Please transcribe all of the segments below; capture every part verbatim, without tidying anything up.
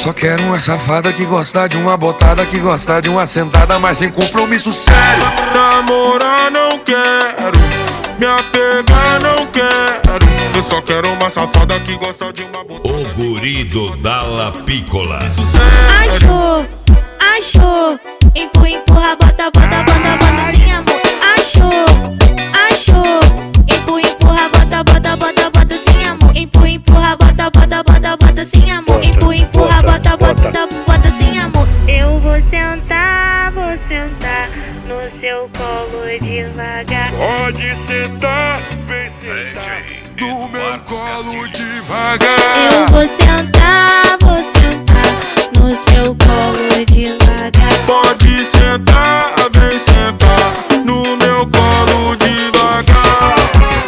só quero uma safada que gosta de uma botada, que gosta de uma sentada, mas sem compromisso sério. Namorar não quero, me apegar não quero. Eu só quero uma safada que gosta de uma botada. O guri do Dalla Piccola. Achou, achou. Empurra, empurra, bota, bota, bota, bota sem amor. Achou, achou. Empurra, empurra, bota, bota, bota, bota sem amor. Empurra, empurra, bota, bota, bota, bota sem amor. Empurra, empurra, bota, bota, bota sem amor. Eu vou sentar, vou sentar no seu colo devagar. Pode sentar, vem sentar no meu colo devagar. Eu vou sentar, vou sentar no seu colo devagar. Pode sentar, vem sentar no meu colo devagar.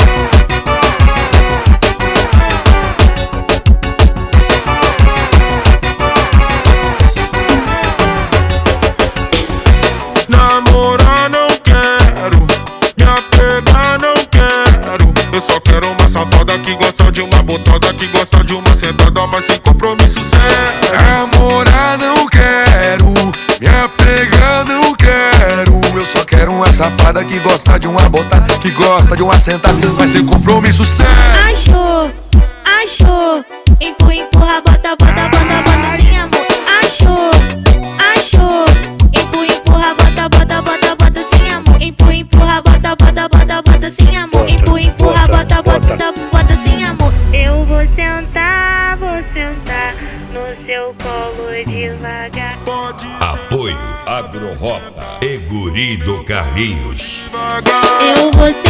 Namorar não quero, me apegar não quero. Eu só quero uma safada que gosta de uma botada, que gosta de uma sentada, mas sem compromisso sério. Namorar não quero, me apegar não quero. Eu só quero uma safada que gosta de uma botada, que gosta de uma sentada, mas sem compromisso sério. Achou, achou. Empurra, empurra, bota, bota, bota, bota sem amor. Achou, achou. Empurra, empurra, bota, bota, bota, bota sem amor. Empurra, empurra, bota, bota, bota, bota sem amor. Empurra, empurra, bota, bota, bota sem amor. Eu vou sentar, vou sentar no seu colo devagar. Pode Apoio Agrorota e guri do Carlinhos. devagar. Eu vou sentar.